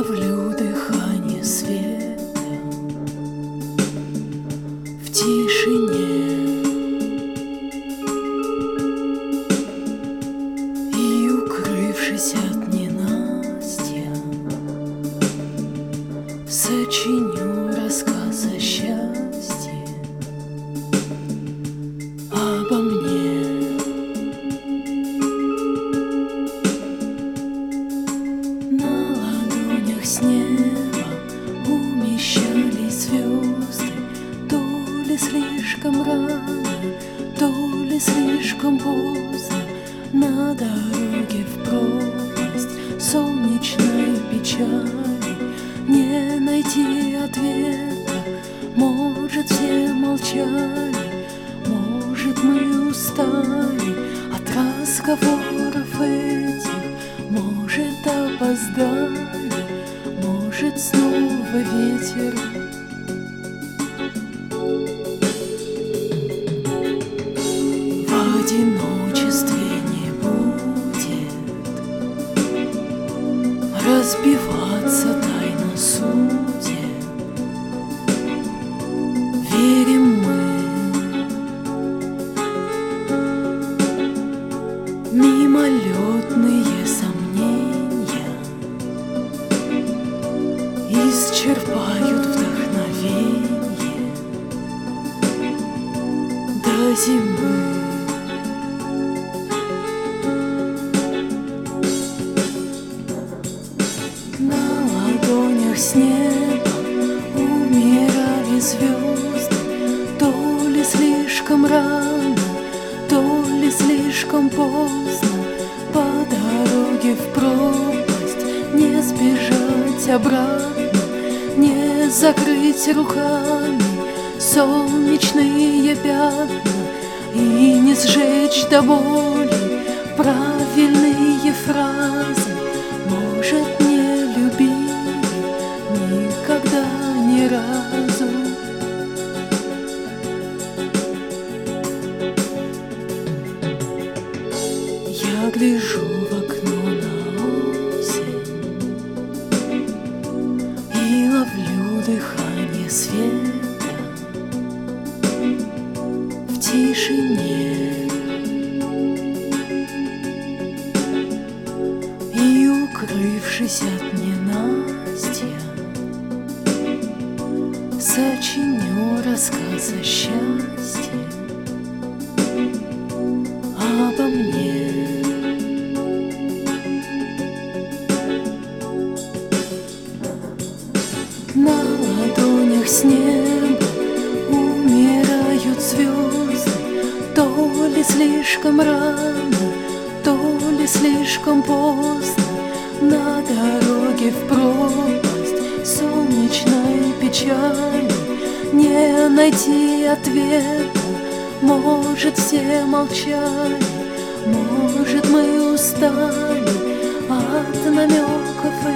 ловлю дыхание света в тишине, и, укрывшись от ненастья, сочиню рассказ о счастье обо мне. С неба умещались звезды, то ли слишком рано, то ли слишком поздно. На дороге в пропасть солнечной печали не найти ответа. Может, все молчали, может, мы устали от разговоров этих, может, опоздали, может, снова ветер. В одиночестве не будет разбиваться тайна судеб. Верим мы мимолетные сомнения исчерпают вдохновение до зимы. На ладонях с неба умирали звезды, то ли слишком рано, то ли слишком поздно. По дороге в пропасть не сбежать обратно, не закрыть руками солнечные пятна и не сжечь до боли правильные фразы. Может, не любили никогда ни разу. Я гляжу в окно на осень и ловлю дыхание света в тишине, и, укрывшись от ненастья, сочиню рассказ о счастье обо мне. На ладонях с неба умирают звезды, то ли слишком рано, то ли слишком поздно. На дороге в пропасть солнечной печали не найти ответа. Может, все молчали, может, мы устали от намеков